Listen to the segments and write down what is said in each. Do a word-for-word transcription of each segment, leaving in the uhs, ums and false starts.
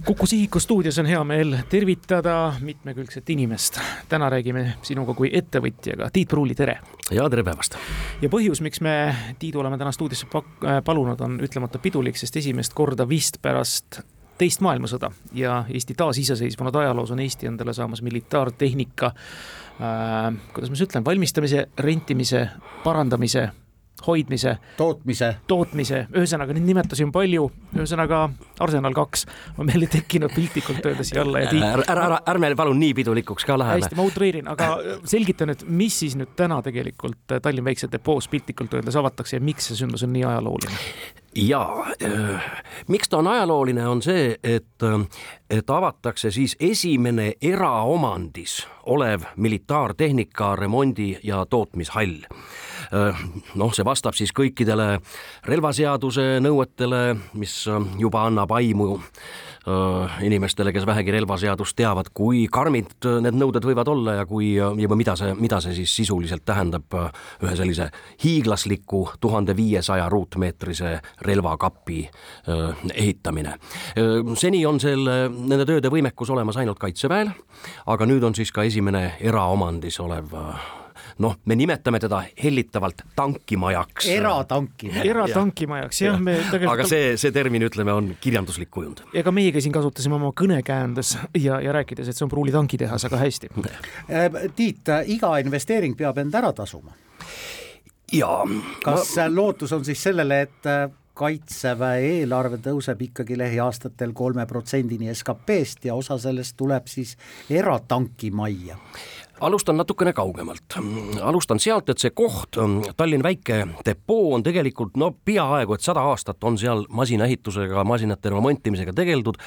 Kuku Sihiku stuudios on hea meel tervitada mitmekülgset inimest. Täna räägime sinuga kui ettevõtjaga. Tiit Pruuli, tere! Ja tere päevast! Ja põhjus, miks me Tiidu oleme täna stuudiosse palunud, on ütlemata pidulik, sest esimest korda vist pärast teist maailmasõda ja Eesti taasiseseisvunud ajaloos on Eesti endale saamas militaartehnika, äh, kuidas ma ütlen, valmistamise, rentimise, parandamise, hoidmise, tootmise, tootmise, ühesõnaga neid nimetusi on palju, ühesõnaga Arsenal kaks on meile tekkinud piltlikult öeldes alla ja tiit. Ära, ära, ärme palun nii pidulikuks ka läheme. Hästi, ma utreerin, aga selgitan, et mis siis nüüd täna tegelikult Tallinn väikse depoos piltlikult öeldes avatakse ja miks see sündmus on nii ajalooline? Ja äh, miks ta on ajalooline on see, et, et avatakse siis esimene eraomandis olev militaartehnika remondi ja tootmishall. Noh, see vastab siis kõikidele relvaseaduse nõuetele, mis juba annab aimu inimestele, kes vähegi relvaseadust teavad, kui karmid need nõuded võivad olla ja kui, ja mida see, mida see siis sisuliselt tähendab ühe sellise hiiglasliku tuhande viiesaja ruutmeetrise relvakapi ehitamine. Seni on selle, nende tööde võimekus olemas ainult Kaitseväel, aga nüüd on siis ka esimene eraomandis olev, noh, me nimetame teda hellitavalt tankimajaks. Eratankimajaks. Eratankimajaks, jah. Me tegelikult... Aga see, see termin, ütleme, on kirjanduslik kujund. Ega meiega siin kasutasime oma kõnekäändes ja, ja rääkides, et see on Pruuli tankitehas, aga hästi. Tiit, iga investeering peab end ära tasuma. Ja, Kas ma... lootus on siis sellele, et Kaitseväe eelarve tõuseb ikkagi lähiaastatel kolme protsendini S K P-st ja osa sellest tuleb siis eratankimajja? Alustan natukene kaugemalt. Alustan sealt, et see koht, Tallinn väike depoo on tegelikult no peaaegu, et sada aastat on seal masinaehitusega, masinate remontimisega tegeldud.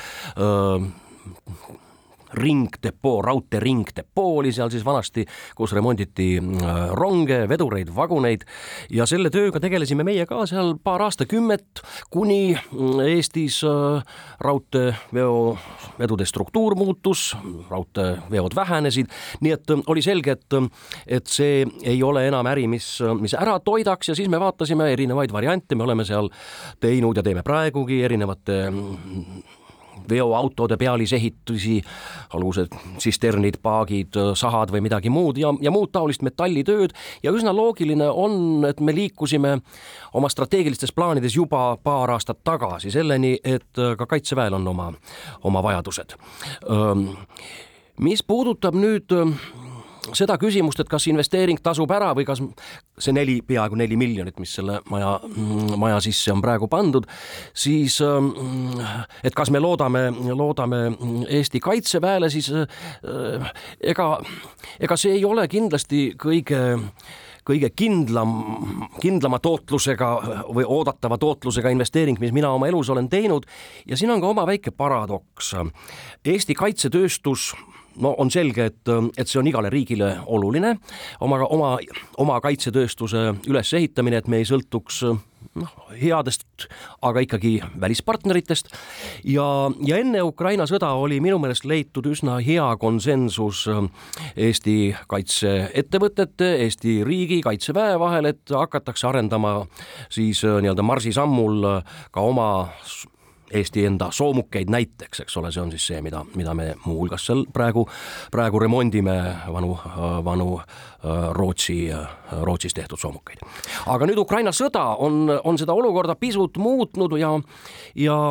Ringdepoo, raudtee ringdepoo oli seal siis vanasti, kus remonditi ronge, vedureid, vaguneid ja selle tööga tegelesime meie ka seal paar aastakümmet, kuni Eestis raudteeveo vedude struktuur muutus, raudteeveod vähenesid, nii et oli selge, et, et see ei ole enam äri, mis, mis ära toidaks ja siis me vaatasime erinevaid variante, me oleme seal teinud ja teeme praegugi erinevate veoautode pealisehitusi, alused sisternid, paagid, sahad või midagi muud ja, ja muud taolist metallitööd ja üsna loogiline on, et me liikusime oma strateegilistes plaanides juba paar aastat tagasi selleni, et ka Kaitseväel on oma, oma vajadused. Mis puudutab nüüd seda küsimust, et kas investeering tasub ära või kas see neli, peaaegu neli miljonit, mis selle maja, maja sisse on praegu pandud, siis et kas me loodame, loodame Eesti Kaitseväele, siis ega, ega see ei ole kindlasti kõige kõige kindlam, kindlama tootlusega või oodatava tootlusega investeering, mis mina oma elus olen teinud ja siin on ka oma väike paradoks. Eesti kaitsetööstus no on selge, et, et see on igale riigile oluline, oma, oma, oma kaitsetööstuse ülesehitamine, et me ei sõltuks noh, headest, aga ikkagi välispartneritest ja, ja enne Ukraina sõda oli minu meelest leitud üsna hea konsensus Eesti kaitseettevõtete, Eesti riigi Kaitseväe vahel, et hakatakse arendama siis nii-öelda marsisammul ka oma Eesti enda soomukeid näiteks, eks ole, see on siis see, mida, mida me muu hulgas seal praegu, praegu remondime vanu, vanu Rootsi, Rootsis tehtud soomukeid. Aga nüüd Ukraina sõda on, on seda olukorda pisut muutnud ja, ja,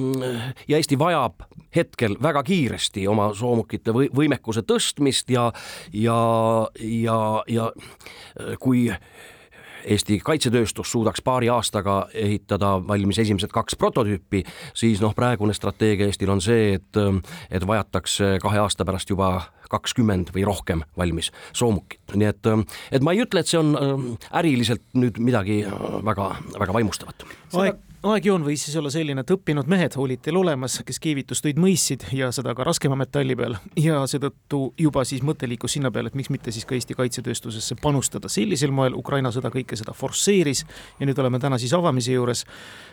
ja Eesti vajab hetkel väga kiiresti oma soomukite või, võimekuse tõstmist ja, ja, ja, ja kui Eesti kaitsetööstus suudaks paari aastaga ehitada valmis esimesed kaks prototüüpi, siis noh, praegune strateegia Eestil on see, et, et vajatakse kahe aasta pärast juba kakskümmend või rohkem valmis soomukit. Nii et, et ma ei ütle, et see on äriliselt nüüd midagi väga, väga vaimustavat. Aeg, aegjoon võis siis olla selline, et õppinud mehed olid teil olemas, kes keevitustöid mõistsid ja seda ka raskema metalli peal ja seetõttu juba siis mõte liikus sinna peale, et miks mitte siis ka Eesti kaitsetööstusesse panustada. Sellisel moel Ukraina sõda kõike seda forsseeris ja nüüd oleme täna siis avamise juures.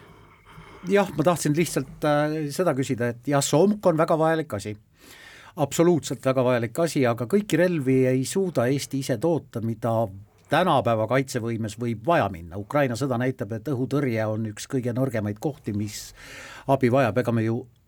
Jah, ma tahtsin lihtsalt äh, seda küsida, et jah, soomuk on väga vajalik asi. Absoluutselt väga vajalik asi, aga kõiki relvi ei suuda Eesti ise toota, mida tänapäeva kaitsevõimes võib vaja minna. Ukraina sõda näitab, et õhutõrje on üks kõige nõrgemaid kohti, mis abi vajab, ega me ju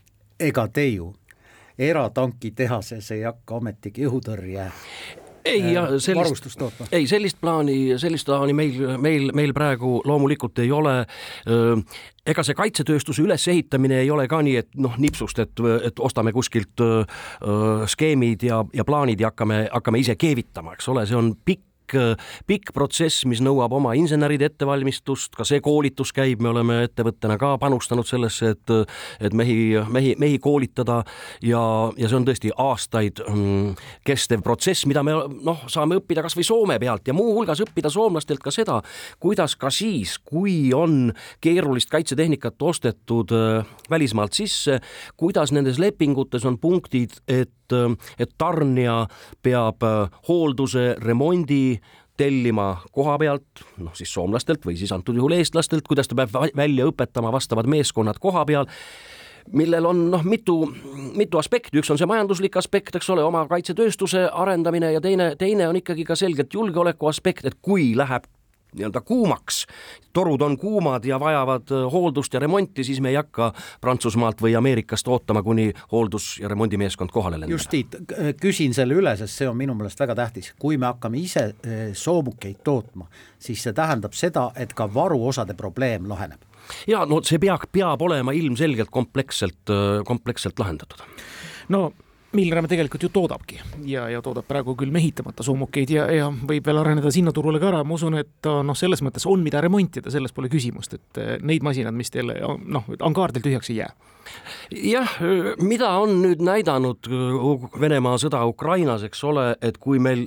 ega te ju eratanki tehases ei hakka ometigi õhutõrje ei, ja sellist, ei, sellist plaani, sellist plaani meil, meil, meil praegu loomulikult ei ole. Ega see kaitsetööstuse ülesehitamine ei ole ka nii, et noh, nipsust, et, et ostame kuskilt uh, skeemid ja, ja plaanid ja hakkame, hakkame ise keevitama, eks ole, see on pikk pikk protsess, mis nõuab oma inseneride ettevalmistust, ka see koolitus käib, me oleme ettevõttena ka panustanud sellesse, et, et mehi, mehi, mehi koolitada ja, ja see on tõesti aastaid mm, kestev protsess, mida me noh, saame õppida kas või Soome pealt ja muu hulgas õppida soomlastelt ka seda, kuidas ka siis, kui on keerulist kaitsetehnikat ostetud äh, välismaalt sisse, kuidas nendes lepingutes on punktid, et et tarnija peab hoolduse, remondi tellima koha pealt, noh siis soomlastelt või siis antud juhul eestlastelt, kuidas ta peab välja õpetama vastavad meeskonnad koha peal, millel on noh, mitu, mitu aspekti, üks on see majanduslik aspekt, eks ole, oma kaitsetööstuse arendamine ja teine, teine on ikkagi ka selgelt julgeoleku aspekt, et kui läheb nii-öelda kuumaks, torud on kuumad ja vajavad hooldust ja remonti, siis me ei hakka Prantsusmaalt või Ameerikast ootama, kuni hooldus- ja remondimeeskond kohale lendab. Just Tiit, küsin selle üle, sest see on minu meelest väga tähtis. Kui me hakkame ise soomukeid tootma, siis see tähendab seda, et ka varuosade probleem laheneb. Ja no see peab, peab olema ilmselgelt kompleksselt, kompleksselt lahendatud. No Milrem tegelikult ju toodabki ja, ja toodab praegu küll mehitamata soomukeid ja, ja võib veel areneda sinna turule ka ära. Ma usun, et noh, selles mõttes on mida remontida, selles pole küsimust, et neid masinad, mis teile noh, ankaardel tühjaks ei jää. Jah, mida on nüüd näidanud Venemaa sõda Ukrainas, eks ole, et kui meil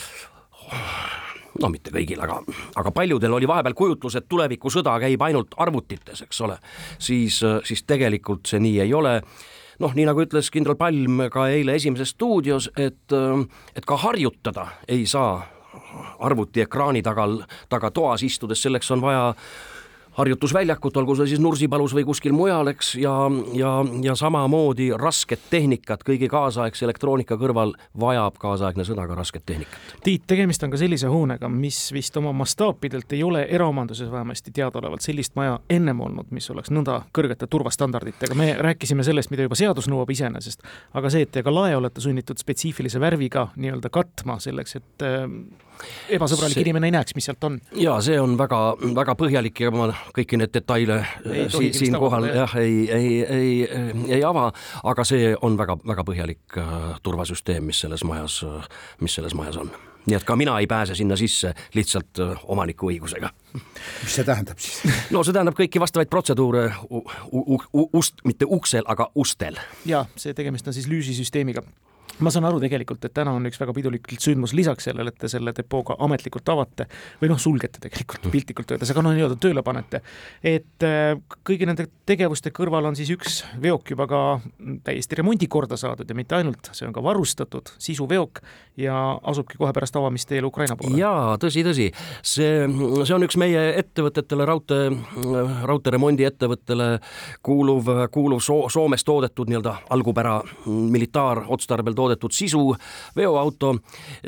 no mitte kõigil, aga, aga paljudel oli vahepeal kujutlus, et tuleviku sõda käib ainult arvutites, eks ole, siis, siis tegelikult see nii ei ole. Noh, nii nagu ütles kindral Palm ka eile Esimeses stuudios, et, et ka harjutada ei saa arvuti ekraani tagal, taga toas istudes, selleks on vaja harjutusväljakut, olgu see siis Nursipalus või kuskil mujal, eks, ja, ja, ja samamoodi rasket tehnikat, kõigi kaasaegse elektroonika kõrval vajab kaasaegne sõda ka rasket tehnikat. Tiit, tegemist on ka sellise hoonega, mis vist oma mastaapidelt ei ole eraomanduses vähemasti teadaolevalt sellist maja ennem olnud, mis oleks nõnda kõrgete turvastandarditega. Me rääkisime sellest, mida juba seadus nõuab iseenesest, aga see, et te ka lae olete sunnitud spetsiifilise värviga nii-öelda katma selleks, et ebasõbralik see, inimene ei näeks, mis sealt on. Ja see on väga, väga põhjalik ja ma kõiki need detaile si, siin kohal jah, ei, ei, ei, ei ava, aga see on väga, väga põhjalik turvasüsteem, mis selles majas, mis selles majas on. Nii et ka mina ei pääse sinna sisse lihtsalt omaniku õigusega. Mis see tähendab siis? No see tähendab kõiki vastavaid protseduure u, u, u, ust, mitte uksel, aga ustel. Ja see tegemist on siis lüüsisüsteemiga. Ma saan aru tegelikult, et täna on üks väga pidulikult sündmus lisaks sellele, et te selle depooga ametlikult avate või noh, sulgete tegelikult piltlikult öeldes, aga no nii-öelda tööle panete. Et kõigi nende tegevuste kõrval on siis üks veok juba ka täiesti remondikorda saadud ja mitte ainult, see on ka varustatud sisuveok ja asubki kohe pärast avamist teele Ukraina poole. Jaa, tõsi, tõsi. See, see on üks meie ettevõtetele, raute, rautaremondi ettevõttele kuuluv, kuuluv so, Soomes toodetud nii-öelda algupära militaarotstarbel toodetud sisu veoauto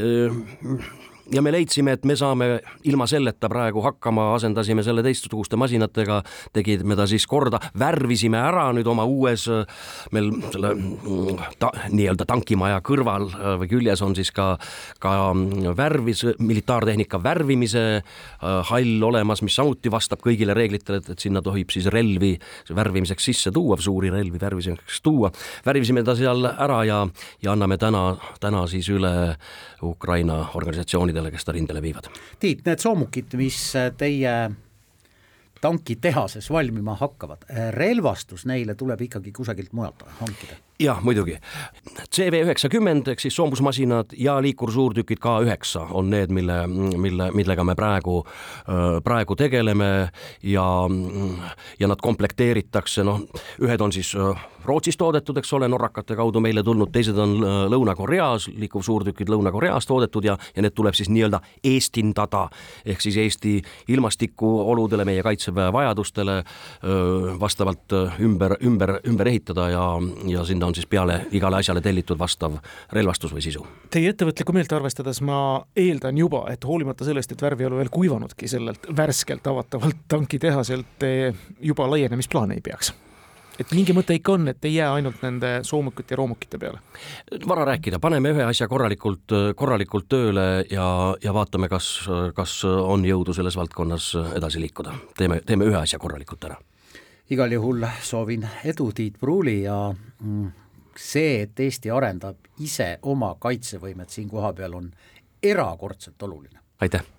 ja me leidsime, et me saame ilma selleta praegu hakkama, asendasime selle teistsuguste masinatega, tegime ta siis korda, värvisime ära nüüd oma uues, meil selle ta, nii-öelda tankimaja kõrval või küljes on siis ka, ka värvis, militaartehnika värvimise hall olemas, mis samuti vastab kõigile reeglitele, et, et sinna tohib siis relvi värvimiseks sisse tuua, suuri relvi värvimiseks tuua. Värvisime ta seal ära ja, ja anname täna, täna siis üle Ukraina organisatsioonidele, kes ta rindele viivad. Tiit, need soomukid, mis teie tankitehases valmima hakkavad, relvastus neile tuleb ikkagi kusagilt mujalt hankida? Jah, muidugi. C V üheksakümmend, ehk siis soomusmasinad ja liikursuurtükid K üheksa on need, mille, mille, millega me praegu, praegu tegeleme ja, ja nad komplekteeritakse, noh, ühed on siis Rootsis toodetud, eks ole, norrakate kaudu meile tulnud, teised on Lõuna-Koreas, liikuvsuurtükid Lõuna-Koreas toodetud ja, ja need tuleb siis nii-öelda eestindada, ehk siis Eesti ilmastiku oludele, meie kaitseväe vajadustele vastavalt ümber, ümber, ümber ehitada ja, ja sinna on siis peale igale asjale tellitud vastav relvastus või sisu. Teie ettevõtlikku meelt arvestades ma eeldan juba, et hoolimata sellest, et värvi ei ole veel kuivanudki sellelt värskelt avatavalt tankitehaselt juba laienemisplaane ei peaks. et mingi mõte ikka on, et ei jää ainult nende soomukite ja roomukite peale? Vara rääkida, paneme ühe asja korralikult, korralikult tööle ja, ja vaatame, kas, kas on jõudu selles valdkonnas edasi liikuda. Teeme, teeme ühe asja korralikult ära. Igal juhul soovin edu Tiit Pruuli ja see, et Eesti arendab ise oma kaitsevõimet siin koha peal on erakordselt oluline. Aitäh!